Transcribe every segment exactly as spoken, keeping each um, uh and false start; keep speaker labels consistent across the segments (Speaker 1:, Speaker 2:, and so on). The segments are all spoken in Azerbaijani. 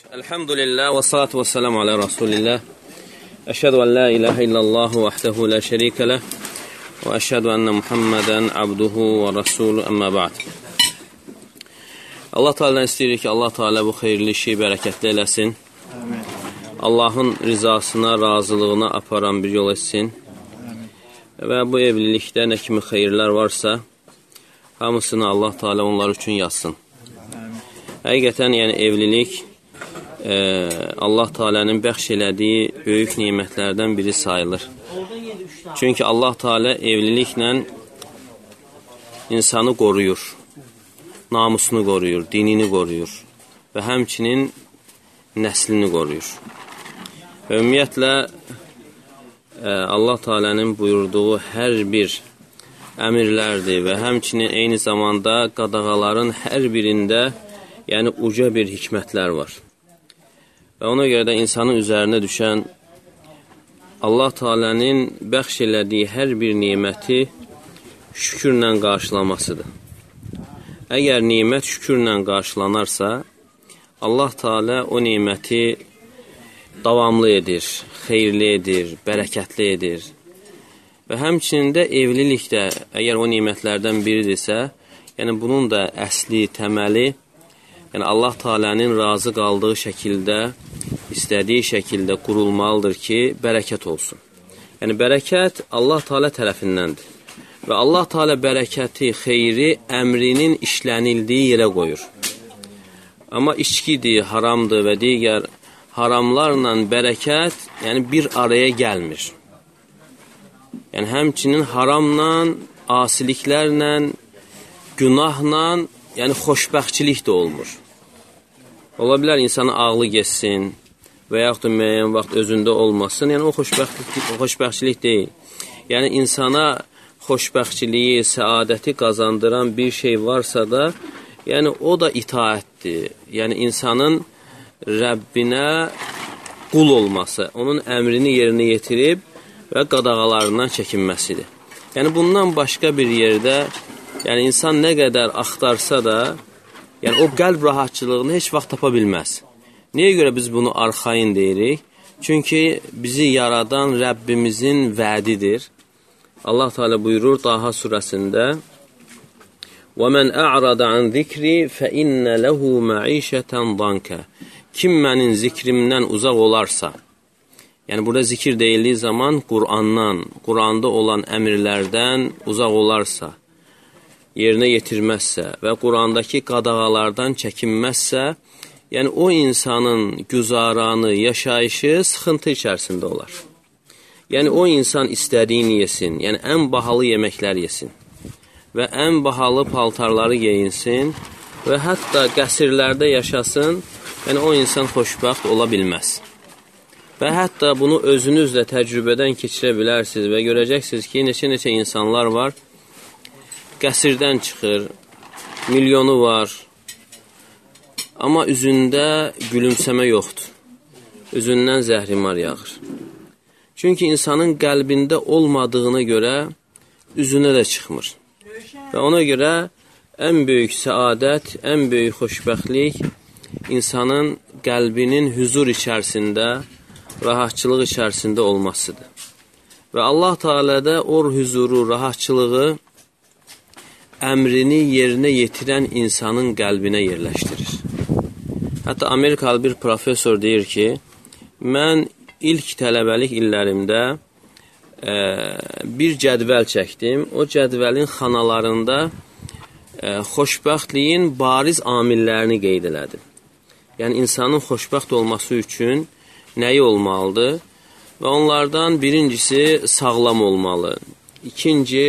Speaker 1: Elhamdülillah ve salatu ve selamu ala Resulillah. Eşhedü en la ilahe illallah vahdehu la şerike leh ve eşhedü enne Muhammeden abduhu ve resulü emmə ba'd. Allah Teala'dan istəyirik ki, Allah Teala bu xeyirli işi bərəkətli eləsin. Amin. Allahın rizasına, razılığına aparan bir yol etsin. Amin. Və bu evlilikdə nə kimi xeyirlər varsa, hamısını Allah Teala onlar üçün yazsın. Amin. Həqiqətən, yəni evlilik e, Allah Teala'nın bəxş elədiyi böyük nimətlərdən biri sayılır. Çünki Allah Teala evliliklə insanı qoruyur. Namusunu qoruyur, dinini qoruyur və həmçinin nəslini qoruyur. Və ümumiyyətlə, Allah Teala'nın buyurduğu hər bir əmirlərdir və həmçinin eyni zamanda qadağaların hər birində yəni uca bir hikmətlər var. Və ona görə də insanın üzərinə düşən Allah Teala'nın bəxş elədiyi hər bir niməti şükürlə qarşılamasıdır. Əgər nimət şükürlə qarşılanarsa, Allah Teala o niməti davamlı edir, xeyirli edir, bərəkətli edir. Və həmçinin də evlilikdə, əgər o nimətlərdən biridirsə, yəni bunun da əsli, təməli, yəni Allah Teala'nın razı qaldığı şəkildə, istədiyi şəkildə qurulmalıdır ki, bərəkət olsun. Yəni bərəkət Allah Teala tərəfindəndir. Və Allah Teala bərəkəti, xeyri, əmrinin işlənildiyi yerə qoyur. Amma içkidir, haramdır və digər haramlarla bərəkət yəni bir araya gəlmir. Yəni həmçinin haramla, asiliklərlə, günahla, yəni xoşbəxtçilik də olmur. Ola bilər insanın ağlı geçsin və yaxud da müəyyən vaxt özündə olmasın, yəni o xoşbəxtçilik, xoşbəxtçilik deyil. Yəni insana xoşbəxtçiliyi, səadəti qazandıran bir şey varsa da, yəni o da itaətdir. Yəni insanın Rəbbinə qul olması, onun əmrini yerinə yetirib və qadağalarından çəkinməsidir. Yəni bundan başqa bir yerdə, yəni insan nə qədər axtarsa da, yəni o qəlb rahatçılığını heç vaxt tapa bilməz. Niyə görə biz bunu arxain deyirik? Çünki bizi yaradan Rəbbimizin vədidir. Allah Teala buyurur Taha surəsində: وَمَنْ أَعْرَضَ عَنْ ذِكْرِ فَإِنَّ لَهُ مَعِيشَةً ضَنْكَ Kim mənim zikrimdən uzaq olarsa, yəni burada zikir deyildiyi zaman Qur'andan, Qur'anda olan əmirlərdən uzaq olarsa, yerinə yetirməzsə və Qur'andakı qadağalardan çəkinməzsə, yəni o insanın güzaranı, yaşayışı sıxıntı içərisində olar. Yəni o insan istədiyini yesin, yəni ən bahalı yeməklər yesin və ən bahalı paltarları geyinsin və hətta qəsrlərdə yaşasın, yəni o insan xoşbəxt ola bilməz. Və hətta bunu özünüz də təcrübədən keçirə bilərsiniz və görəcəksiniz ki, neçə-neçə insanlar var, qəsrdən çıxır, milyonu var, amma üzündə gülümsəmə yoxdur, üzündən zəhrimar yağır. Çünki insanın qəlbində olmadığına görə üzünə də çıxmır. Və ona görə ən böyük səadət, ən böyük xoşbəxtlik insanın qəlbinin huzur içərisində, rahatçılıq içərisində olmasıdır. Və Allah Teala da o huzuru, rahatçılığı əmrini yerinə yetirən insanın qəlbinə yerləşdirir. Hətta Amerikalı bir profesor deyir ki, mən İlk tələbəlik illərimdə e, bir cədvəl çəkdim. O cədvəlin xanalarında e, xoşbəxtliyin bariz amillərini qeyd elədim. Yəni, insanın xoşbəxt olması üçün nəyi olmalıdır? Və onlardan birincisi sağlam olmalı, ikinci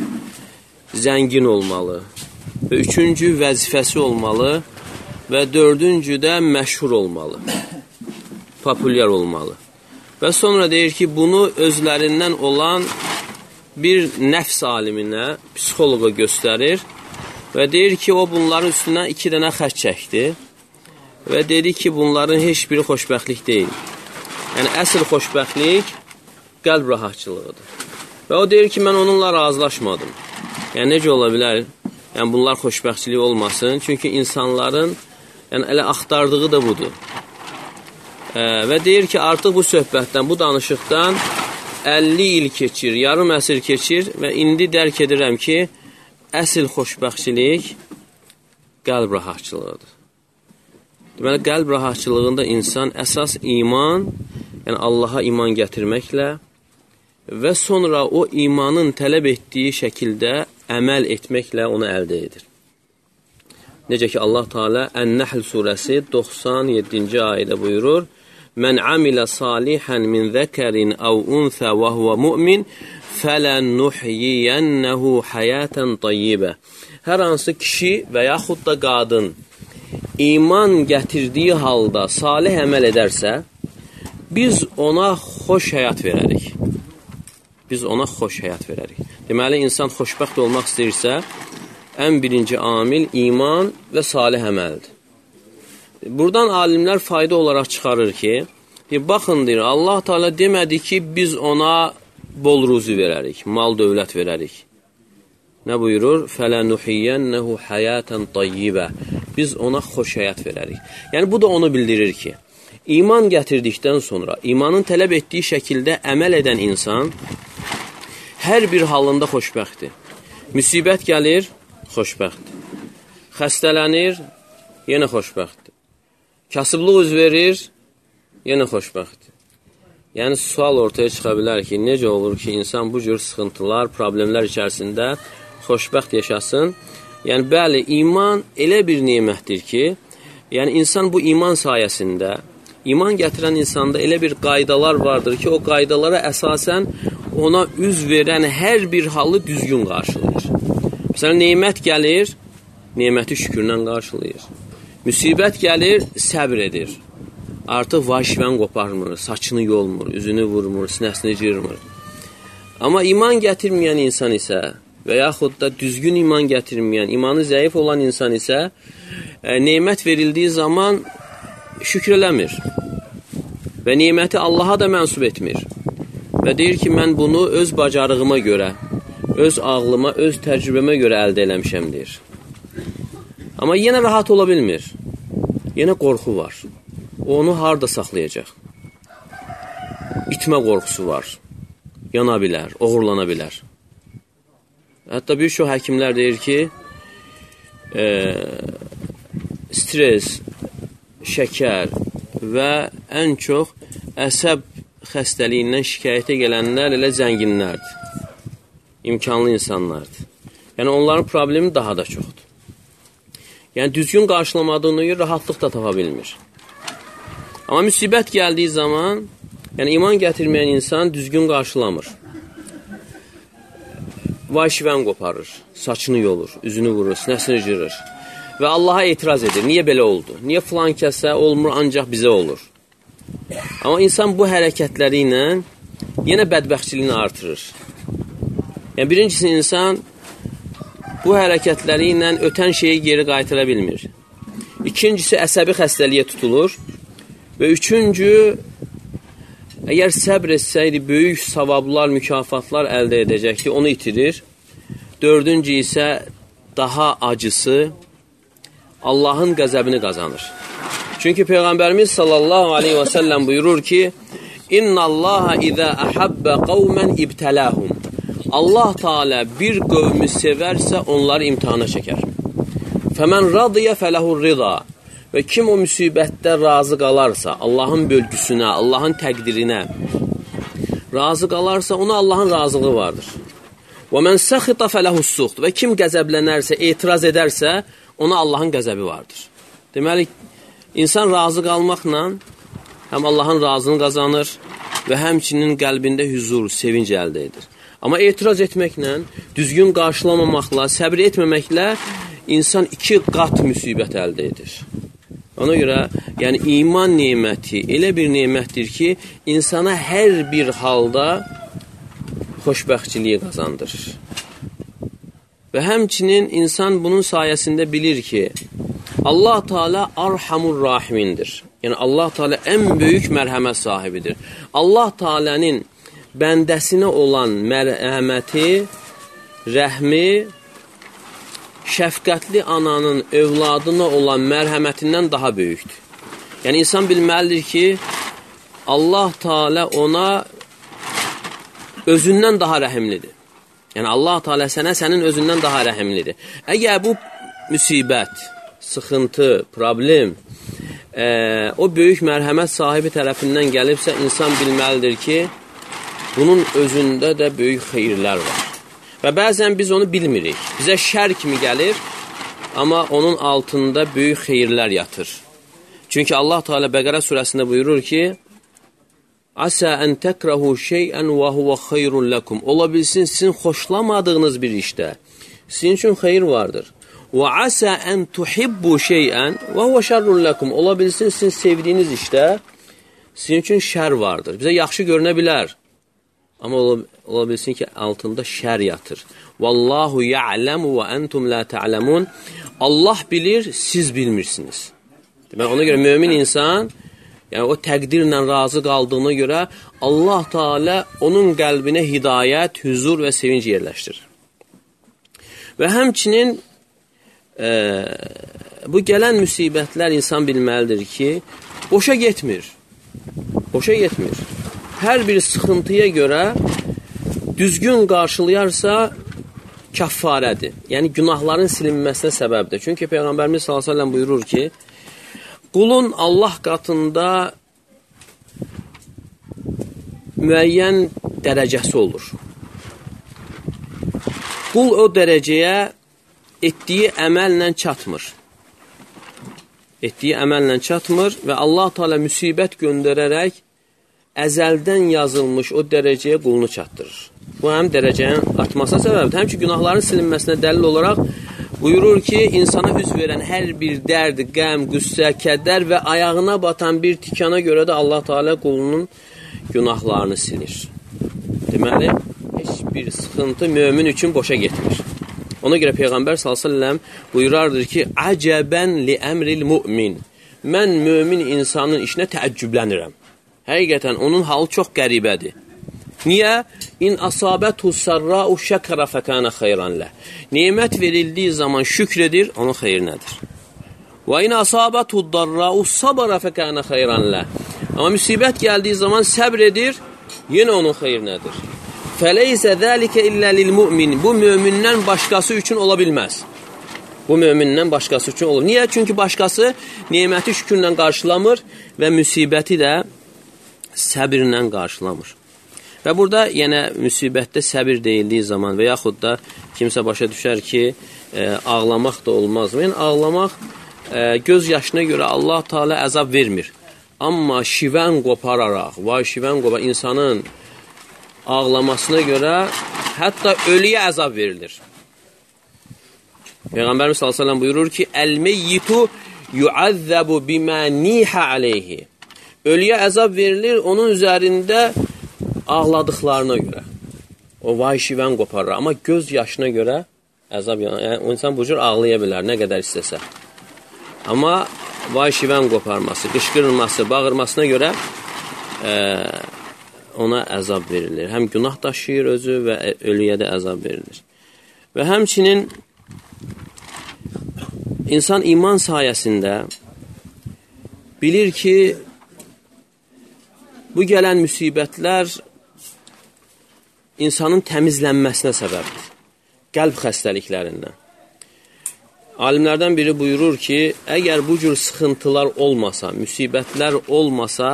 Speaker 1: zəngin olmalı və üçüncü vəzifəsi olmalı və dördüncü də məşhur olmalı, populyar olmalı. Və sonra deyir ki, bunu özlərindən olan bir nəfs aliminə, psixoloqa göstərir və deyir ki, o bunların üstünə iki dənə xətt çəkdi və dedi ki, bunların heç biri xoşbəxtlik deyil. Yəni, əsl xoşbəxtlik qəlb rahatçılığıdır. Və o deyir ki, mən onunla razılaşmadım. Yəni, necə ola bilər? Yəni, bunlar xoşbəxtçilik olmasın. Çünki insanların yəni, elə axtardığı da budur. Və deyir ki, artıq bu söhbətdən, bu danışıqdan əlli il keçir, yarım əsr keçir və indi dərk edirəm ki, əsl xoşbəxtçilik qəlb rahatçılığıdır. Deməli, qəlb rahatçılığında insan əsas iman, yəni Allaha iman gətirməklə və sonra o imanın tələb etdiyi şəkildə əməl etməklə onu əldə edir. Necə ki, Allah Teala Ən-Nəhl surəsi doxsan yeddinci ayədə buyurur, Mən amilə salihan min zəkərin əv unsə və huvə mümin fələnuhiyyənnəhu həyətən tayyibə. Hər hansı kişi və yaxud da qadın iman gətirdiyi halda salih əməl edərsə, biz ona xoş həyat verərik. Biz ona xoş həyat verərik. Deməli, insan xoşbəxt olmaq istəyirsə, ən birinci amil iman və salih əməldir. Buradan alimlər fayda olaraq çıxarır ki, baxın deyir, Allah Teala demədi ki, biz ona bol ruzi verərik, mal dövlət verərik. Nə buyurur? Fələnuhiyyənnəhu həyətən tayyibə. Biz ona xoş həyat verərik. Yəni, bu da onu bildirir ki, iman gətirdikdən sonra, imanın tələb etdiyi şəkildə əməl edən insan hər bir halında xoşbəxtdir. Müsibət gəlir, xoşbəxtdir. Xəstələnir, yenə xoşbəxtdir. Kasıblıq üz verir, yenə xoşbəxtdir. Yəni, sual ortaya çıxa bilər ki, necə olur ki, insan bu cür sıxıntılar, problemlər içərisində xoşbəxt yaşasın? Yəni, bəli, iman elə bir nemətdir ki, yəni, insan bu iman sayəsində, iman gətirən insanda elə bir qaydalar vardır ki, o qaydalara əsasən ona üz verən hər bir halı düzgün qarşılayır. Məsələn, nemət gəlir, neməti şükürlə qarşılayır. Müsibət gəlir, səbr edir. Artıq vahşivən qoparmır, saçını yolmur, üzünü vurmur, sinəsini cırmır. Amma iman gətirməyən insan isə və yaxud da düzgün iman gətirməyən, imanı zəif olan insan isə e, nemət verildiyi zaman şükür eləmir və neməti Allaha da mənsub etmir və deyir ki, mən bunu öz bacarığıma görə, öz ağlıma, öz təcrübəmə görə əldə eləmişəm, deyir. Amma yenə rahat ola bilmir. Yenə qorxu var. O onu harada saxlayacaq? İtmə qorxusu var. Yana bilər, oğurlana bilər. Hətta bir çox həkimlər deyir ki, e, stres, şəkər və ən çox əsəb xəstəliyindən şikayətə gələnlər elə zənginlərdir. İmkanlı insanlardır. Yəni, onların problemi daha da çoxdur. Yəni, düzgün qarşılamadığını görə rahatlıq da tapa bilmir. Amma müsibət gəldiyi zaman, yəni iman gətirməyən insan düzgün qarşılamır. Vahşivən qoparır, saçını yolur, üzünü vurur, sinəsini cırır və Allaha etiraz edir. Niyə belə oldu? Niyə filan kəsə olmur, ancaq bizə olur? Amma insan bu hərəkətləri ilə yenə bədbəxtçiliyini artırır. Yəni, birincisi insan bu hərəkətləri ilə ötən şeyi geri qaytıra bilmir. İkincisi, əsəbi xəstəliyə tutulur. Və üçüncü, əgər səbr etsəydi, böyük savablar, mükafatlar əldə edəcəkdi, onu itirir. Dördüncü isə, daha acısı, Allahın qəzəbini qazanır. Çünki Peyğəmbərimiz sallallahu aleyhi və səlləm buyurur ki, İnna Allaha izə əhəbbə qavmən ibtələhum. Allah Teala bir qövmü sevərsə onları imtihana çəkər. Fəmən radiyə fələhur rida. Və kim o müsibətdə razı qalarsa, Allahın bölgüsünə, Allahın təqdirinə razı qalarsa, ona Allahın razılığı vardır. Və mən səxita fələhus suxt. Və kim qəzəblənərsə, etiraz edərsə, ona Allahın qəzəbi vardır. Deməli, insan razı qalmaqla həm Allahın razını qazanır və həmçinin qəlbində hüzur, sevinc əldə edir. Amma etiraz etməklə, düzgün qarşılamamaqla, səbr etməməklə insan iki qat müsibət əldə edir. Ona görə, yəni iman neməti elə bir nemətdir ki, insana hər bir halda xoşbəxtçiliyi qazandırır. Və həmçinin insan bunun sayəsində bilir ki, Allah Teala Arhamur Rahimindir. Yəni Allah Teala ən böyük mərhəmət sahibidir. Allah Teala'nın bəndəsinə olan mərhəməti, rəhmi, şəfqətli ananın övladına olan mərhəmətindən daha böyükdür. Yəni, insan bilməlidir ki, Allah Teala ona özündən daha rəhimlidir. Yəni Allah Teala sənə sənin özündən daha rəhimlidir. Əgər bu müsibət, sıxıntı, problem e, o böyük mərhəmət sahibi tərəfindən gəlibsə, insan bilməlidir ki, bunun özündə də böyük xeyirlər var. Və bəzən biz onu bilmirik. Bizə şər kimi gəlir, amma onun altında böyük xeyirlər yatır. Çünki Allah Teala Bəqərə surəsində buyurur ki, Asə ən təkrahu şeyən və huvə xeyrun ləkum. Ola bilsin, sizin xoşlamadığınız bir işdə sizin üçün xeyir vardır. Və asə ən tuhibbu şeyən və huvə şərrun ləkum. Ola bilsin, sizin sevdiyiniz işdə sizin üçün şər vardır. Bizə yaxşı görünə bilər. Amma ola, ola bilsin ki, altında şər yatır. Vallahu ya'lemu və entum la ta'lemun. Allah bilir, siz bilmirsiniz. Demək, ona görə mömin insan, yəni o təqdirlə razı qaldığına görə Allah Teala onun qəlbinə hidayət, huzur və sevinc yerləşdirir. Və həmçinin e, bu gələn müsibətlər insan bilməlidir ki, boşa getmir. Boşa getmir. Hər bir sıxıntıya görə düzgün qarşılayarsa kəffarədir. Yəni günahların silinməsinə səbəbdir. Çünki Peyğəmbərimiz sallallahu əleyhi və səlləm buyurur ki, qulun Allah qatında müəyyən dərəcəsi olur. Qul o dərəcəyə etdiyi əməllə çatmır. Etdiyi əməllə çatmır və Allah Teala müsibət göndərərək əzəldən yazılmış o dərəcəyə qulunu çatdırır. Bu həm dərəcənin artmasına səbəbdir, həm ki günahların silinməsinə dəlil olaraq buyurur ki, insana üz verən hər bir dərd, qəm, qüssə, kədər və ayağına batan bir tikana görə də Allah Teala qulunun günahlarını silir. Deməli, heç bir sıxıntı mömin üçün boşa getmir. Ona görə Peyğəmbər sallallahu əleyhi və səlləm buyurardır ki, "Əcəbən li əmril mu'min." Mən mömin insanın işinə təəccüblənirəm. Həqiqətən onun halı çox qəribədir. Niyə? İn asabətu sarra'u şəkərə fəkənə xeyran ləh. Nemət verildiyi zaman şükr edir, onun xeyri nədir? Və in asabətu darra'u sabara fəkənə xeyran ləh. Amma müsibət gəldiyi zaman səbr edir, yenə onun xeyri nədir? Fəleysə zəlikə illə lil mu'min. Bu mömindən başqası üçün ola bilməz. Bu mömindən başqası üçün olur. Niyə? Çünki başqası neməti şükürlə qarşılamır və müsibəti də səbirlə qarşılamır. Və burada yenə müsibətdə səbir deyildiyi zaman və yaxud da kimsə başa düşər ki, e, ağlamaq da olmaz. Yəni ağlamaq e, göz yaşına görə Allah Teala əzab vermir. Amma şivən qopararaq, vay şivən qopar insanın ağlamasına görə hətta ölüyə əzab verilir. Peyğəmbərimiz sallallahu əleyhi və səlləm buyurur ki, "Əl-meyyitu yu'azzabu bima niha alayhi." Ölüyə əzab verilir onun üzərində ağladıqlarına görə. O vay şivən qoparır. Amma göz yaşına görə əzab, yəni o insan bu cür ağlaya bilər, nə qədər istəsə. Amma vay şivən qoparması, qışqırılması, bağırmasına görə e, ona əzab verilir. Həm günah daşıyır özü və ölüyə də əzab verilir. Və həmçinin insan iman sayəsində bilir ki, bu gələn müsibətlər insanın təmizlənməsinə səbəbdir. Qəlb xəstəliklərindən. Alimlərdən biri buyurur ki, əgər bu cür sıxıntılar olmasa, müsibətlər olmasa,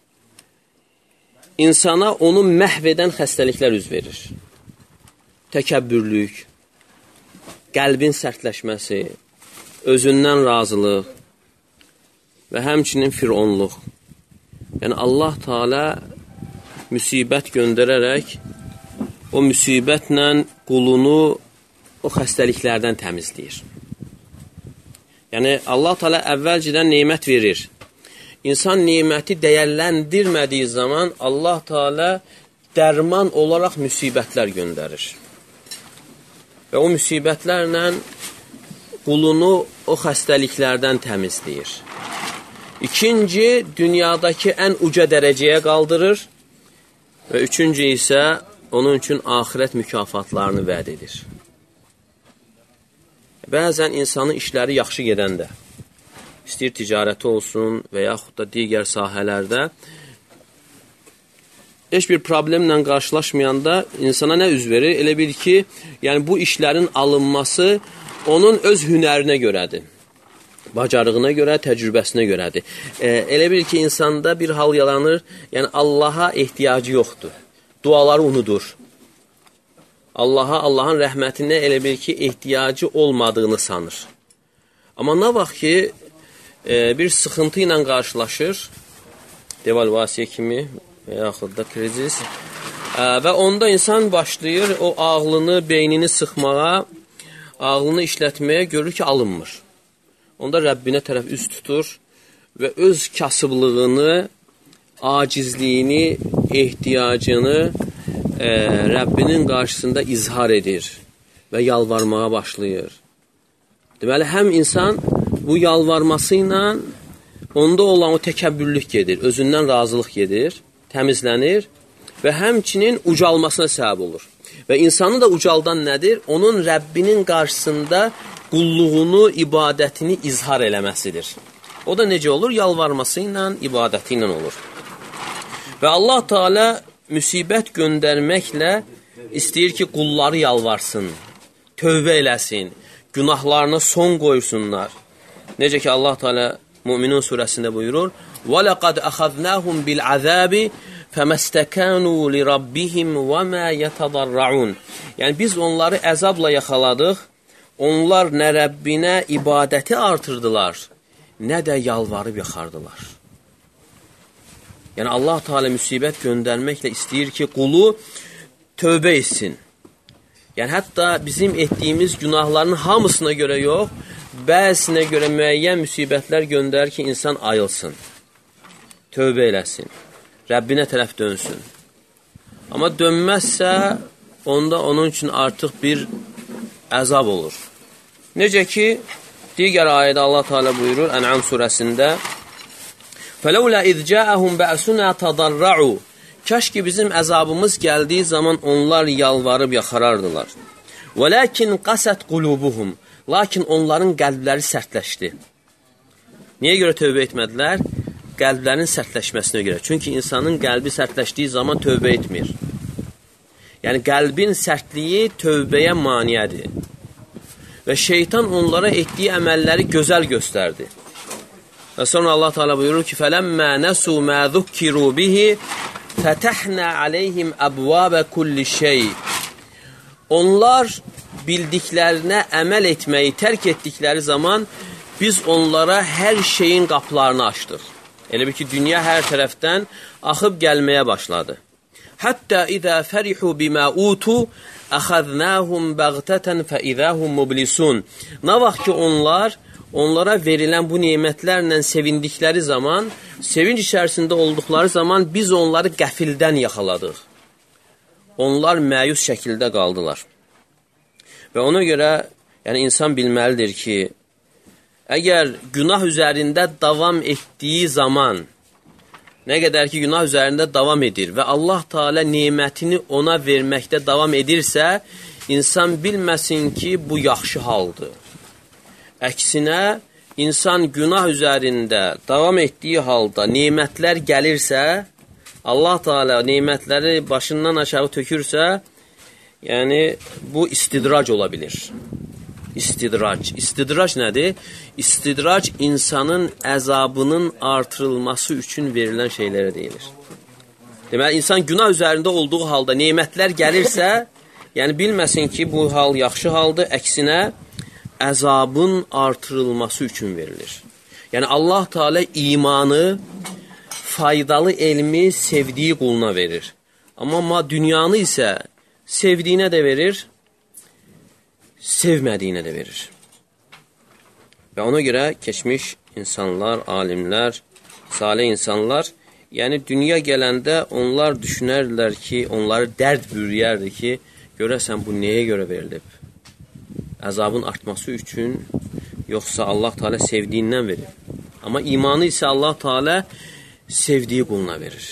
Speaker 1: insana onu məhv edən xəstəliklər üz verir. Təkəbbürlük, qəlbin sərtləşməsi, özündən razılıq və həmçinin fironluq. Yəni Allah Teala müsibət göndərərək o müsibətlə qulunu o xəstəliklərdən təmizləyir. Yəni Allah Teala əvvəlcədən nemət verir. İnsan neməti dəyərləndirmədiyi zaman Allah Teala dərman olaraq müsibətlər göndərir. Və o müsibətlərlə qulunu o xəstəliklərdən təmizləyir. İkinci, dünyadakı ən uca dərəcəyə qaldırır və üçüncü isə onun üçün axirət mükafatlarını vəd edir. Bəzən insanın işləri yaxşı gedəndə, istəyir ticarəti olsun və yaxud da digər sahələrdə heç bir problemlə qarşılaşmayanda insana nə üz verir? Elə bil ki, yəni bu işlərin alınması onun öz hünərinə görədir. Bacarığına görə, təcrübəsinə görədir. E, elə bil ki, insanda bir hal yaranır, yəni Allaha ehtiyacı yoxdur. Duaları unudur. Allaha, Allahın rəhmətinə elə bil ki, ehtiyacı olmadığını sanır. Amma nə vaxt ki, e, bir sıxıntı ilə qarşılaşır, devalvasiya kimi və yaxud da krizis, e, və onda insan başlayır o ağlını, beynini sıxmağa, ağlını işlətməyə, görür ki, alınmır. Onda Rəbbinə tərəf üz tutur və öz kasıblığını, acizliyini, ehtiyacını e, Rəbbinin qarşısında izhar edir və yalvarmağa başlayır. Deməli, həm insan bu yalvarması ilə onda olan o təkəbbürlük gedir, özündən razılıq gedir, təmizlənir və həmçinin ucalmasına səbəb olur. Və insanı da ucaldan nədir? Onun Rəbbinin qarşısında qulluğunu, ibadətini izhar eləməsidir. O da necə olur? Yalvarması ilə, ibadəti ilə olur. Və Allah Teala müsibət göndərməklə istəyir ki, qulları yalvarsın, tövbə eləsin, günahlarına son qoysunlar. Necə ki, Allah Teala Müminun surəsində buyurur, وَلَقَدْ أَخَذْنَاهُمْ بِالْعَذَابِ فَمَسْتَكَانُوا لِرَبِّهِمْ وَمَا يَتَضَرَّعُونَ. Yəni, biz onları əzabla yaxaladıq, onlar nə Rəbbinə ibadəti artırdılar, nə də yalvarıb yaxardılar. Yəni, Allah Teala müsibət göndərməklə istəyir ki, qulu tövbə etsin. Yəni, hətta bizim etdiyimiz günahların hamısına görə yox, bəzisinə görə müəyyən müsibətlər göndərir ki, insan ayılsın, tövbə eləsin, Rəbbinə tərəf dönsün. Amma dönməzsə, onda onun üçün artıq bir əzab olur. Necə ki, digər ayədə Allah Teala buyurur, Ən'am surəsində, فَلَوْلَا اِذْ جَاءَهُمْ بَأْسُنَا تَضَرَّعُوا. Kaş ki bizim əzabımız gəldiyi zaman onlar yalvarıb yaxarardılar. وَلَكِنْ قَسَتْ قُلُوبُهُمْ. Lakin onların qəlbləri sərtləşdi. Niyə görə tövbə etmədilər? Qəlblərin sərtləşməsinə görə. Çünki insanın qəlbi sərtləşdiyi zaman tövbə etmir. Yəni, qəlbin sərtliyi tövbəyə maniyədir. Və şeytan onlara etdiyi əməlləri gözəl göstərdi. Və sonra Allah Teala buyurur ki, فَلَمَّا نَسُوا مَا ذُكِّرُوا بِهِ فَتَحْنَا عَلَيْهِمْ أَبْوَابَ كُلِّ شَيْءٍ. Onlar bildiklərinə əməl etməyi tərk etdikləri zaman biz onlara hər şeyin qapılarını açdıq. Elə bir ki, dünya hər tərəfdən axıb gəlməyə başladı. Hətta izə fərihu bimə utu əxəznəhum bəğtətən fəizəhum mublisun. Nə vaxt ki, onlar onlara verilən bu nemətlərlə sevindikləri zaman, sevinç içərisində olduqları zaman biz onları qəfildən yaxaladıq. Onlar məyus şəkildə qaldılar. Və ona görə, yəni insan bilməlidir ki, əgər günah üzərində davam etdiyi zaman, nə qədər ki, günah üzərində davam edir və Allah Teala nemətini ona verməkdə davam edirsə, insan bilməsin ki, bu yaxşı haldır. Əksinə, insan günah üzərində davam etdiyi halda nemətlər gəlirsə, Allah Teala nemətləri başından aşağı tökürsə, yəni bu istidrac ola bilir. İstidrac. İstidrac nədir? İstidrac insanın əzabının artırılması üçün verilən şeylərə deyilir. Deməli, insan günah üzərində olduğu halda nemətlər gəlirsə, yəni bilməsin ki, bu hal yaxşı haldır, əksinə əzabın artırılması üçün verilir. Yəni Allah Teala imanı, faydalı elmi sevdiyi quluna verir. Amma dünyanı isə sevdiyinə də verir, sevmədiyinə də verir. Və ona görə keçmiş insanlar, alimlər, salih insanlar, yəni dünya gələndə onlar düşünərlər ki, onları dərd bürüyərdir ki, görəsən bu nəyə görə verilib? Əzabın artması üçün, yoxsa Allah Teala sevdiyindən verir. Amma imanı isə Allah Teala sevdiyi quluna verir.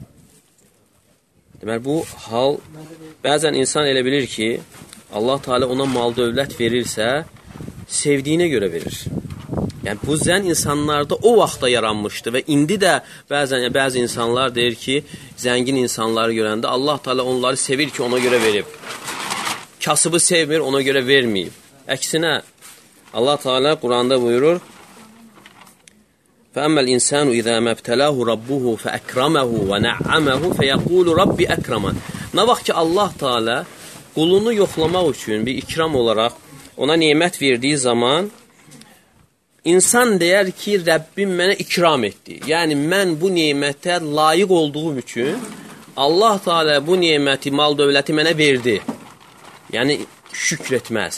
Speaker 1: Deməli, bu hal, bəzən insan elə bilir ki, Allah Teala ona mal dövlət verirsə, sevdiyinə görə verir. Yəni, bu zən insanlarda o vaxtda yaranmışdı və indi də bəzən, bəzi insanlar deyir ki, zəngin insanları görəndə Allah Teala onları sevir ki, ona görə verib. Kasıbı sevmir, ona görə verməyib. Əksinə, Allah Teala Quranda buyurur, فَأَمَّا الْإِنسَانُ إِذَا مَبْتَلَاهُ رَبُّهُ فَأَكْرَمَهُ وَنَعَّمَهُ فَيَقُولُ رَبِّ أَكْرَمًا. Nə vaxt ki, Allah Teala qulunu yoxlamaq üçün bir ikram olaraq ona nemət verdiyi zaman İnsan deyər ki, Rəbbim mənə ikram etdi. Yəni, mən bu nemətə layiq olduğum üçün Allah Teala bu neməti, mal dövləti mənə verdi. Yəni, şükr etməz.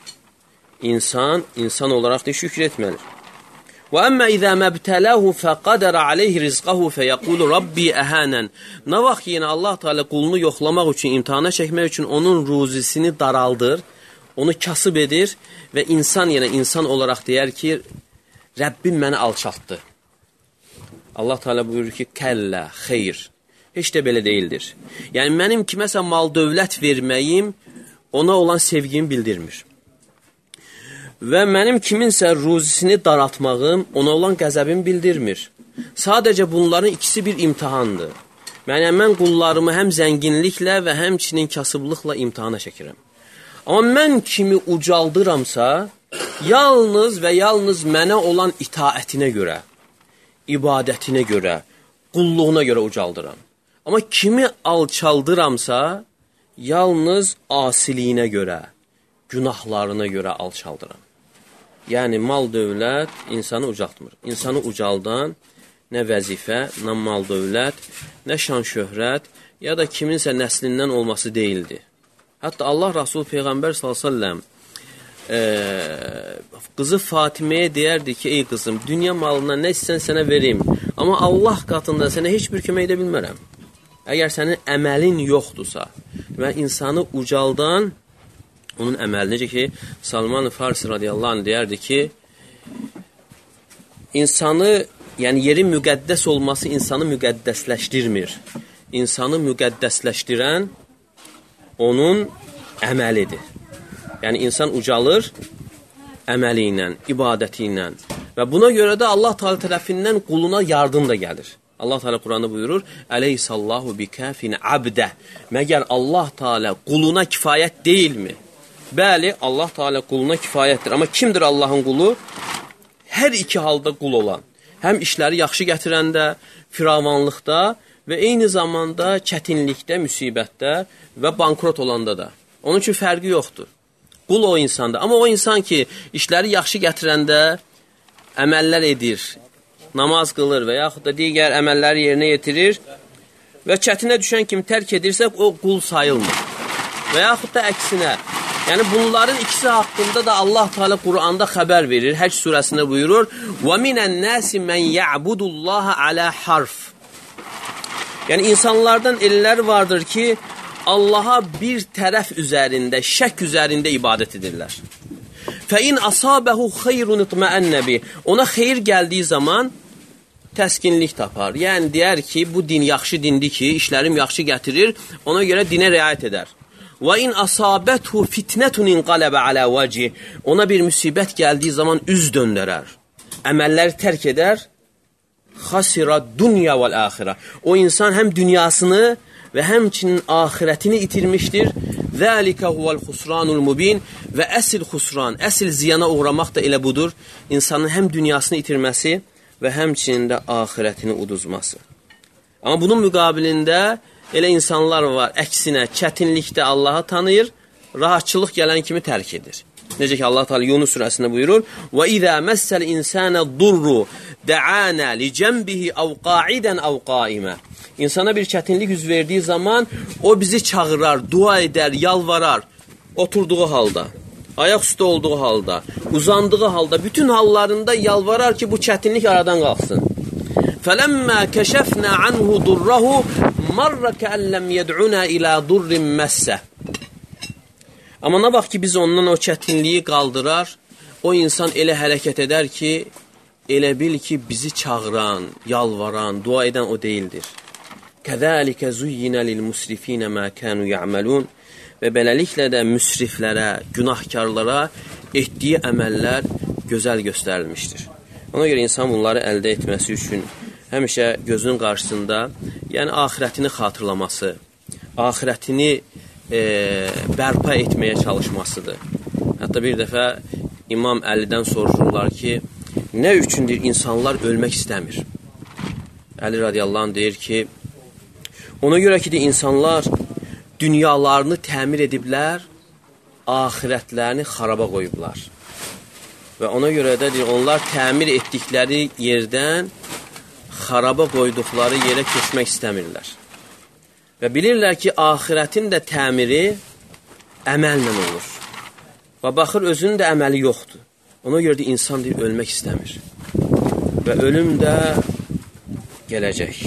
Speaker 1: İnsan, insan olaraq da şükr etməlir. وَأَمَّا إِذَا مَبْتَلَاهُ فَقَدَرَ عَلَيْهِ رِزْقَهُ فَيَقُولُ رَبِّي أَهَانًا. Nə vaxt yenə Allah Teala qulunu yoxlamaq üçün, imtihana çəkmək üçün onun ruzisini daraldır, onu kasıb edir və insan yenə insan olaraq deyər ki, Rəbbim məni alçaltdı. Allah Teala buyurur ki, kəllə, xeyr, heç də belə deyildir. Yəni, mənim kiməsə mal dövlət verməyim ona olan sevgimi bildirmir. Və mənim kiminsə ruzisini daraltmağım ona olan qəzəbimi bildirmir. Sadəcə bunların ikisi bir imtihandır. Yəni, mən qullarımı həm zənginliklə və həmçinin kasıblıqla imtihana çəkirəm. Amma mən kimi ucaldıramsa, yalnız və yalnız mənə olan itaətinə görə, ibadətinə görə, qulluğuna görə ucaldıram. Amma kimi alçaldıramsa, yalnız asiliyinə görə, günahlarına görə alçaldıram. Yəni, mal dövlət insanı ucaltmır. İnsanı ucaldan nə vəzifə, nə mal dövlət, nə şan şöhrət, ya da kiminsə nəslindən olması deyildi. Hətta Allah Rasulü Peyğəmbər sallallahu əleyhi və səlləm e, qızı Fatiməyə deyərdi ki, ey qızım, dünya malından nə istəsən sənə vereyim, amma Allah qatında sənə heç bir kömək edə bilmərəm. Əgər sənin əməlin yoxdursa və insanı ucaldan onun əməli, necə ki, Salman-ı Farsi radiyallahu anh deyərdi ki, insanı, yəni yerin müqəddəs olması insanı müqəddəsləşdirmir. İnsanı müqəddəsləşdirən onun əməlidir. Yəni, insan ucalır əməli ilə, ibadəti ilə. Və buna görə də Allah Teala tərəfindən quluna yardım da gəlir. Allah Teala Quranda buyurur, Əleyhissallahu bikəfin abdə. Məgər Allah Teala quluna kifayət deyilmi? Bəli, Allah Teala quluna kifayətdir. Amma kimdir Allahın qulu? Hər iki halda qul olan. Həm işləri yaxşı gətirəndə, firavanlıqda və eyni zamanda çətinlikdə, müsibətdə və bankrot olanda da. Onun üçün fərqi yoxdur. Qul o insandır. Amma o insan ki, işləri yaxşı gətirəndə əməllər edir, namaz qılır və yaxud da digər əməlləri yerinə yetirir və çətinə düşən kimi tərk edirsə, o qul sayılmır. Və yaxud da əksinə. Yəni, bunların ikisi haqqında da Allah Teala Quranda xəbər verir. Həcc surəsində buyurur, وَمِنَ النَّاسِ مَنْ يَعْبُدُ اللّٰهَ عَلَى حَرْفٍ. Yəni, insanlardan ellər vardır ki, Allaha bir tərəf üzərində, şək üzərində ibadət edirlər. فَاِنْ أَصَابَهُ خَيْرٌ اِطْمَأَنَّ بِهِ. Ona xeyir gəldiyi zaman təskinlik tapar. Yəni, deyər ki, bu din yaxşı dindir ki, işlərim yaxşı gətirir, ona görə dinə riayət edər. وَاِنْ أَصَابَتْهُ فِتْنَةٌ اِنْقَلَبَ عَلَى وَجِهِ. Ona bir müsibət gəldiyi zaman üz döndərər. Əməlləri tərk edər. خَسِرَ dünya vəl-əxirə. O insan həm dünyasını və həmçinin ahirətini itirmişdir. ذَٰلِكَ هُوَ الْخُسْرَانُ الْمُبِينَ. Və əsil xusran, əsil ziyana uğramaq da elə budur. İnsanın həm dünyasını itirməsi və həmçinin də ahirətini uduzması. Amma bunun müqabilində elə insanlar var, əksinə, çətinlikdə Allahı tanıyır, rahatçılıq gələn kimi tərk edir. Necə ki, Allah Teala Yunus surəsində buyurur, وَإِذَا مَسَّ الْإِنسَانَ الضُّرُّ دَعَانَا لِجَنْبِهِ أَوْ قَاعِدًا أَوْ قَائِمًا. İnsana bir çətinlik yüz verdiyi zaman, o bizi çağırar, dua edər, yalvarar, oturduğu halda, ayaq üstə olduğu halda, uzandığı halda, bütün hallarında yalvarar ki, bu çətinlik aradan qalxsın. فَلَمَّا كَشَفْنَا عَنْهُ ضُرَّهُ مَرَّ كَأَنْ لَمْ يَدْعُنَا إِلَى ضُرٍّ مَسَّهُ. Amma nə vaxt ki, biz ondan o çətinliyi qaldırar, o insan elə hərəkət edər ki, elə bil ki, bizi çağıran, yalvaran, dua edən o deyildir. كَذَٰلِكَ زُيِّنَ لِلْمُسْرِف۪ينَ مَا كَانُوا يَعْمَلُونَ. Və beləliklə də müsriflərə, günahkarlara etdiyi əməllər gözəl göstərilmişdir. Ona görə insan bunları əldə etməsi üçün həmişə gözünün qarşısında, yəni axirətini xatırlaması, axirətini e, bərpa etməyə çalışmasıdır. Hətta bir dəfə İmam Əlidən soruşurlar ki, nə üçündür insanlar ölmək istəmir? Əli radiyallahu anh deyir ki, ona görə ki, insanlar dünyalarını təmir ediblər, axirətlərini xaraba qoyublar. Və ona görə də deyir, onlar təmir etdikləri yerdən xaraba qoyduqları yerə keçmək istəmirlər. Və bilirlər ki, axirətin də təmiri əməllə olur. Və baxır, özünün də əməli yoxdur. Ona görə də insan deyir, ölmək istəmir. Və ölüm də gələcək.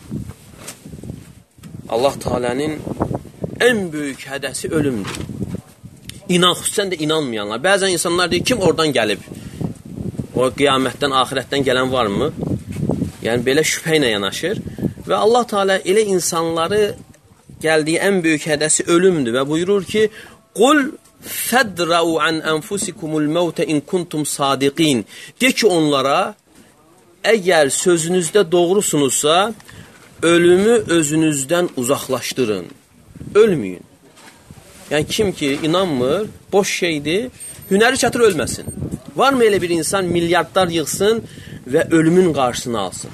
Speaker 1: Allah Teala'nın ən böyük hədəsi ölümdür. İnan, xüsusən də inanmayanlar. Bəzən insanlar deyir, kim oradan gəlib? O qiyamətdən, axirətdən gələn varmı? Yəni, belə şübhə ilə yanaşır. Və Allah Teala elə insanları gəldiyi ən böyük hədəsi ölümdür. Və buyurur ki, Qul fədrau an anfusikumul mevte in kuntum sadiqin. De ki onlara, əgər sözünüzdə doğrusunuzsa, ölümü özünüzdən uzaqlaşdırın. Ölməyin. Yəni, kim ki inanmır, boş şeydir, hünəri çatır ölməsin. Varmı elə bir insan milyardlar yığsın və ölümün qarşısını alsın?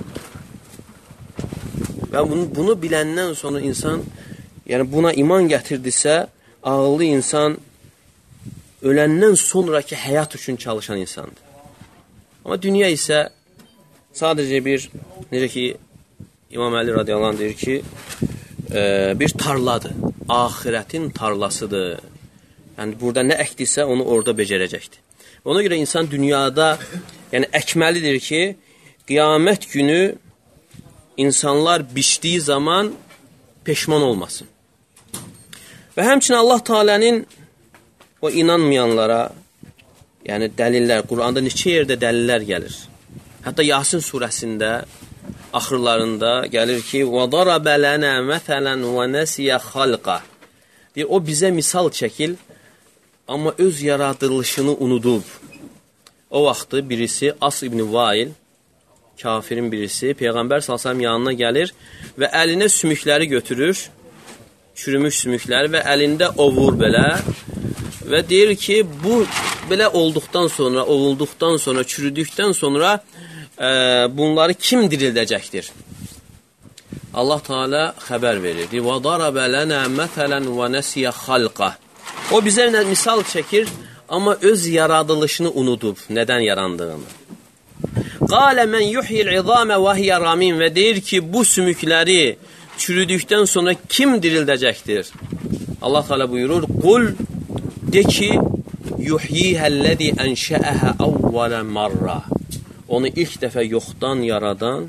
Speaker 1: Və bunu, bunu biləndən sonra insan, yəni buna iman gətirdisə, ağıllı insan öləndən sonraki həyat üçün çalışan insandır. Amma dünya isə sadəcə bir, necə ki, İmam Əli radiyallahu anh deyir ki, e, bir tarladır. Axirətin tarlasıdır. Yəni, burada nə əkdirsə, onu orada becərəcəkdir. Ona görə insan dünyada, yəni əkməlidir ki, qiyamət günü insanlar biçdiyi zaman peşman olmasın. Və həmçinin Allah Teala'nın o inanmayanlara, yəni dəlillər, Quranda neçə yerdə dəlillər gəlir. Hətta Yasin surəsində axırlarında gəlir ki, وَضَرَبَ لَنَا مَثَلًا وَنَسِيَ خَلْقَ. Deyir, o bizə misal çəkil, amma öz yaradılışını unudub. O vaxtı birisi, As ibn Vail, kafirin birisi, Peyğəmbər sallallahu əleyhi və səlləm yanına gəlir və əlinə sümükləri götürür, çürümüş sümükləri və əlində ovur belə və deyir ki, bu belə olduqdan sonra, ovulduqdan sonra, çürüdükdən sonra e, bunları kim dirildəcəkdir? Allah Teala xəbər verir. وَضَرَبَ لَنَا مَثَلًا وَنَسِيَ خَلْقَ. O bizə misal çəkir, amma öz yaradılışını unudub, nədən yarandığını. قَالَ مَنْ يُحْيِ الْعِظَامَ وَهِيَ رَامِينَ. Və deyir ki, bu sümükləri çürüdükdən sonra kim dirildəcəkdir? Allah Teala buyurur, Qul, de ki, yuhyihəl-ləzi ənşəəhə əvvələ marra. Onu ilk dəfə yoxdan yaradan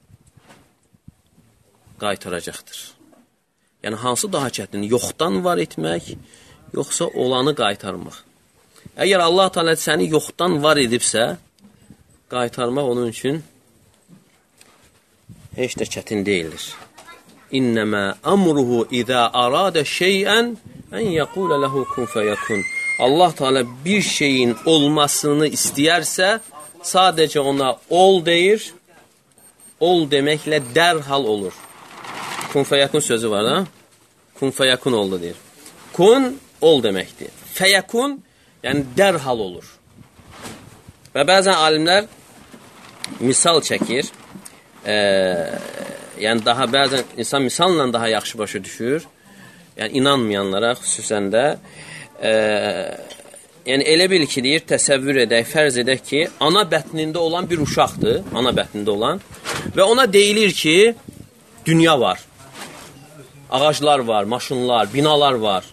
Speaker 1: qaytaracaqdır. Yəni, hansı daha çətin? Yoxdan var etmək, yoxsa olanı qaytarmaq? Əgər Allah Teala səni yoxdan var edibsə, qaytarmaq onun üçün heç də çətin deyildir. İnnəmə əmruhu izə aradə şeyən ən yəqulə ləhu kun fəyəkun. Allah Teala bir şeyin olmasını istəyərsə, sadəcə ona ol deyir, ol deməklə dərhal olur. Kun fəyəkun sözü var, ha? Kun fəyəkun oldu deyir. Kun, ol deməkdir. Fəyəkun, yəni dərhal olur. Və bəzən alimlər misal çəkir, e, yəni daha bəzən insan misalla daha yaxşı başa düşür, yəni inanmayanlara xüsusən də, e, yəni elə bil ki, deyir, təsəvvür edək, fərz edək ki, ana bətnində olan bir uşaqdır, ana bətnində olan və ona deyilir ki, dünya var, ağaclar var, maşınlar, binalar var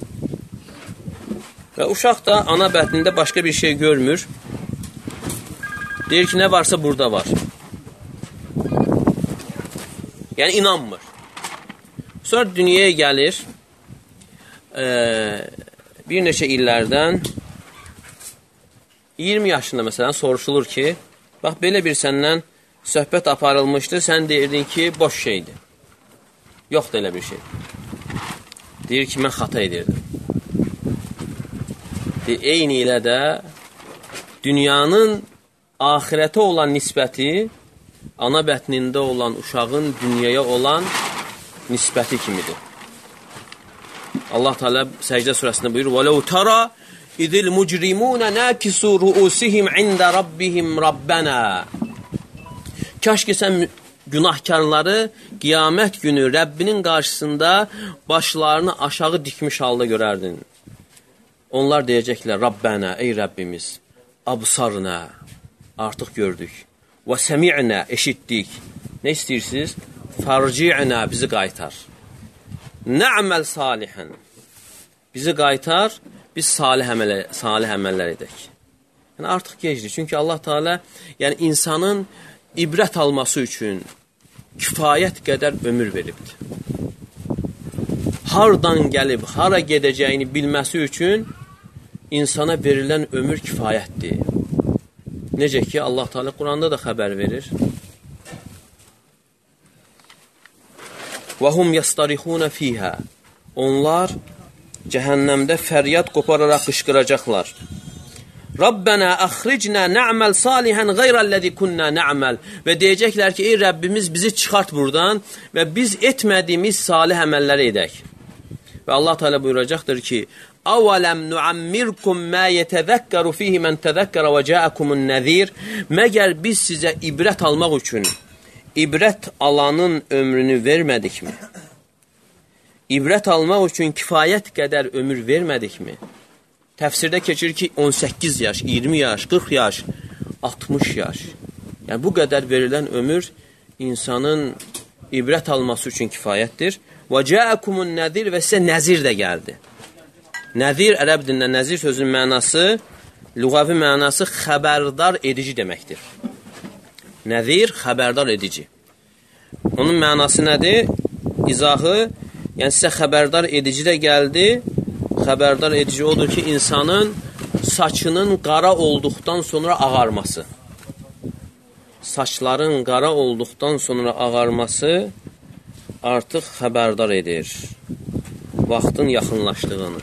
Speaker 1: və uşaq da ana bətnində başqa bir şey görmür, deyir ki, nə varsa burada var. Yəni, inanmır. Sonra dünyaya gəlir, e, bir neçə illərdən, iyirmi yaşında məsələn soruşulur ki, bax, belə bir səndən söhbət aparılmışdı, sən deyirdin ki, boş şeydir. Yoxdur elə bir şey. Deyir ki, mən xata edirdim. Deyir, eyni ilə də dünyanın axirətə olan nisbəti ana bətnində olan uşağın dünyaya olan nisbəti kimidir. Allah Teala Səcdə surəsində buyurur: "Vələv tara idil mujrimun nakisu ruusihim ində rabbihim rabbana." Kaş ki sən günahkarları qiyamət günü Rəbbinin qarşısında başlarını aşağı dikmiş halda görərdin. Onlar deyəcəklər: "Rabbana, ey Rəbbimiz, absarna, artıq gördük. Və səmi'na, eşitdik. Nə istəyirsiniz? Farci'na, bizi qaytar. Na'mal salihan. Bizi qaytar, biz salih əmələ, salih əməllər edək." Yəni artıq gecdir. Çünki Allah Teala yəni insanın ibrət alması üçün kifayət qədər ömür veribdir. Hardan gəlib, hara gedəcəyini bilməsi üçün insana verilən ömür kifayətdir. Necə ki, Allah Teala Quranda da xəbər verir. وَهُمْ يَسْتَرِخُونَ فِيهَا. Onlar cəhənnəmdə fəryad qopararaq qışqıracaqlar. Rabbana axricna na'mal salihan ghayra'llazi kunna na'mal. Və deyəcəklər ki, ey Rəbbimiz bizi çıxart buradan və biz etmədiyimiz salih əməlləri edək. Və Allah Teala buyuracaqdır ki: "Awalam nu'ammirkum ma yetezekkeru fihi men tezekkara ve ca'akumun nazir." Məgər biz sizə ibrət almaq üçün ibrət alanın ömrünü vermədikmi? İbrət almaq üçün kifayət qədər ömür vermədikmi? Təfsirdə keçir ki, on səkkiz yaş, iyirmi yaş, qırx yaş, altmış yaş. Yəni, bu qədər verilən ömür insanın ibrət alması üçün kifayətdir. وَجَاءَكُمُ النَّذِيرِ Və sizə nəzir də gəldi. Nəzir, ərəb dilində nəzir sözünün mənası, lüğəvi mənası xəbərdar edici deməkdir. Nəzir, xəbərdar edici. Onun mənası nədir? İzahı, yəni sizə xəbərdar edici də gəldi. Xəbərdar edici odur ki, insanın saçının qara olduqdan sonra ağarması. Saçların qara olduqdan sonra ağarması artıq xəbərdar edir vaxtın yaxınlaşdığını.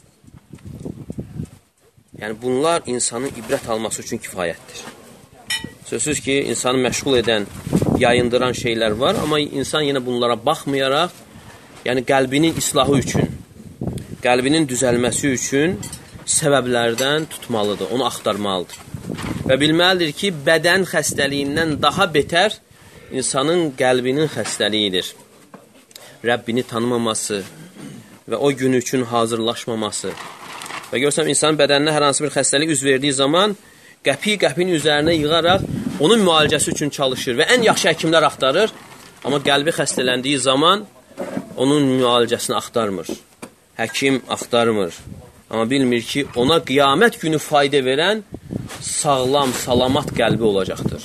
Speaker 1: Yəni, bunlar insanın ibrət alması üçün kifayətdir. Sözsüz ki, insanı məşğul edən, yayındıran şeylər var, amma insan yenə bunlara baxmayaraq, yəni qəlbinin islahı üçün, qəlbinin düzəlməsi üçün səbəblərdən tutmalıdır, onu axtarmalıdır. Və bilməlidir ki, bədən xəstəliyindən daha betər insanın qəlbinin xəstəliyidir. Rəbbini tanımaması və o gün üçün hazırlaşmaması. Və görsəm, insanın bədəninə hər hansı bir xəstəlik üz verdiyi zaman qəpi-qəpinin üzərinə yığaraq onun müalicəsi üçün çalışır və ən yaxşı həkimlər axtarır. Amma qəlbi xəstələndiyi zaman onun müalicəsini axtarmır. Həkim axtarmır. Amma bilmir ki, ona qiyamət günü fayda verən sağlam, salamat qəlbi olacaqdır.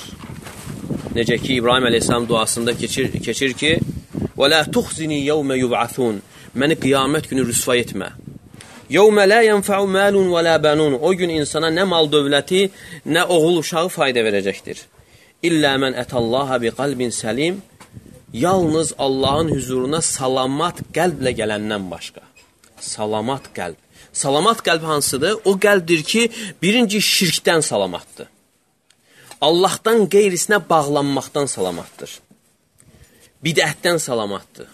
Speaker 1: Necə ki, İbrahim əleyhissalam duasında keçir, keçir ki, وَلَا تُخْزِنِي يَوْمَ يُبْعَثُونَ Məni qiyamət günü rüsva etmə. يَوْمَ لَا يَنْفَعُ مَالٌ وَلَا بَنُونَ O gün insana nə mal dövləti, nə oğul uşağı fayda verəcəkdir. İllə mən ətəllaha bi qalbin səlim Yalnız Allahın hüzuruna salamat qəlblə gələndən başqa. Salamat qəlb. Salamat qəlb hansıdır? O qəlbdir ki, birinci şirkdən salamatdır. Allahdan qeyrisinə bağlanmaqdan salamatdır. Bidətdən salamatdır.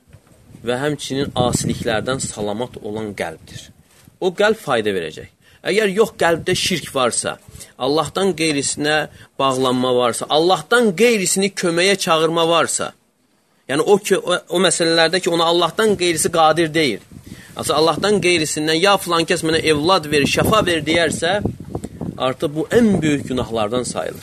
Speaker 1: Və həmçinin asiliklərdən salamat olan qəlbdir. O qəlb fayda verəcək. Əgər yox qəlbdə şirk varsa, Allahdan qeyrisinə bağlanma varsa, Allahdan qeyrisini köməyə çağırma varsa, yəni o, o, o məsələlərdə ki, ona Allahdan qeyrisi qadir deyil. Aslında Allahdan qeyrisindən ya filan kəs mənə evlad ver, şəfa ver deyərsə, artıq bu ən böyük günahlardan sayılır.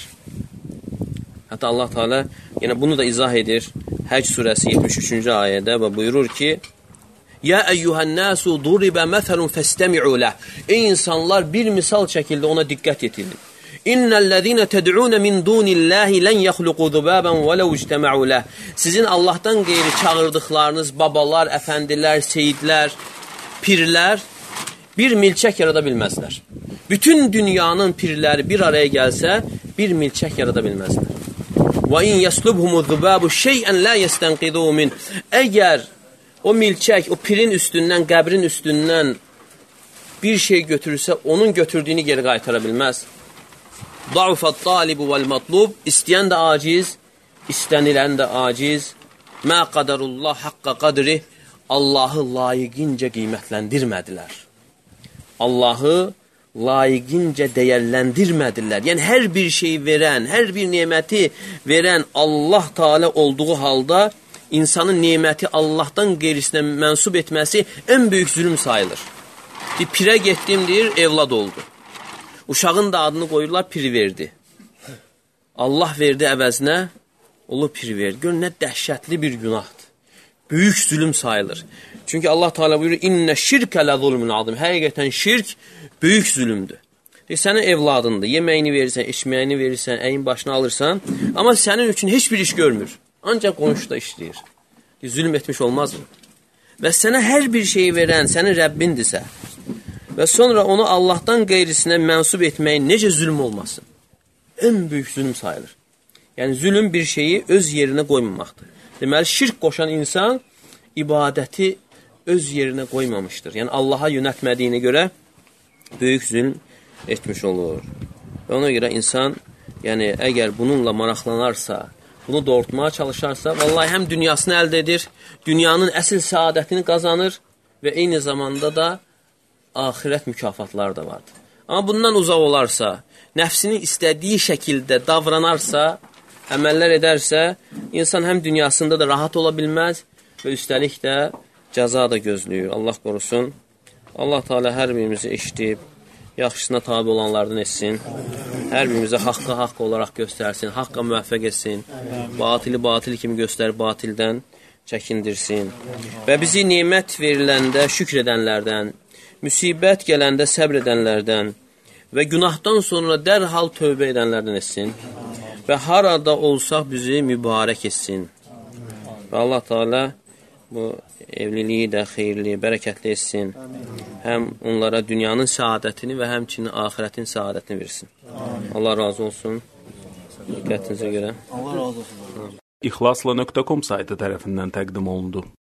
Speaker 1: Hətta Allah Teala yenə bunu da izah edir. Həcc surəsi yetmiş üçüncü ayədə və buyurur ki, Ya əyyuhən-nəsu duribə məsəlun fəstəmi'u ləh. Ey insanlar, bir misal çəkildi, ona diqqət yetirin. İnnəl-ləzīnə təd'unə min dunillahi lən yəxluqu zubabən və ləv ictəmə'u ləh. Sizin Allahdan qeyri çağırdıqlarınız, babalar, əfəndilər, seyidlər, pirlər bir milçək yarada bilməzlər. Bütün dünyanın pirləri bir araya gəlsə, bir milçək yarada bilməzlər. Və in yəslubhumu zubabu şeyən lə yəstənqidu min. Əgər o milçək, o pirin üstündən, qəbrin üstündən bir şey götürürsə, onun götürdüyünü geri qaytara bilməz. Da'ufat talibu vel matlub. İstəyən də aciz, istənilən də aciz. Mə qadarullah haqqa qadri. Allahı layiqincə qiymətləndirmədilər. Allahı layiqincə dəyərləndirmədilər. Yəni, hər bir şey verən, hər bir neməti verən Allah Teala olduğu halda insanın neməti Allahdan qeyrisinə mənsub etməsi ən böyük zülüm sayılır. Bir pirə getdim, deyir, evlad oldu. Uşağın da adını qoyurlar, pir verdi. Allah verdi əvəzinə, olur pir verdi. Gör, nə dəhşətli bir günahdır. Böyük zülüm sayılır. Çünki Allah Teala buyurur, İnnə şirkə lə zulmün azim. Həqiqətən şirk böyük zülümdür. Deyir, sənin evladındır, yeməyini verirsən, içməyini verirsən, əyin başına alırsan, amma sənin üçün heç bir iş görmür. Ancaq qonşuda işləyir. Deyir, zülm etmiş olmazmı? Və sənə hər bir şeyi verən sənin Rəbbindirsə və sonra onu Allahdan qeyrisinə mənsub etməyin necə zülm olmasın? Ən böyük zülm sayılır. Yəni, zülm bir şeyi öz yerinə qoymamaqdır. Deməli, şirk qoşan insan ibadəti öz yerinə qoymamışdır. Yəni, Allaha yönətmədiyinə görə böyük zülm etmiş olur. Və ona görə insan, yəni, əgər bununla maraqlanarsa, bunu doğrultmaya çalışarsa, vallahi həm dünyasını əldə edir, dünyanın əsl səadətini qazanır və eyni zamanda da axirət mükafatları da vardır. Amma bundan uzaq olarsa, nəfsinin istədiyi şəkildə davranarsa, əməllər edərsə, insan həm dünyasında da rahat ola bilməz və üstəlik də cəza da gözləyir. Allah qorusun. Allah Teala hər birimizi eşidib, yaxşısına tabi olanlardan etsin. Hər birimizə haqqa haqq olaraq göstərsin, haqqa müvəffəq etsin. Batili batil kimi göstər, batildən çəkindirsin. Və bizi nemət veriləndə şükr edənlərdən, müsibət gələndə səbr edənlərdən və günahdan sonra dərhal tövbə edənlərdən etsin. Və harada olsaq bizi mübarək etsin. Və Allah Teala bu evliliyi də xeyirli, bərəkətli etsin. Həm onlara dünyanın səadətini və həmçinin axirətin səadətini versin. Allah razı olsun. Diqqətinizə görə.
Speaker 2: Allah razı olsun. İxlasla nöqtə com saytı tərəfindən təqdim olundu.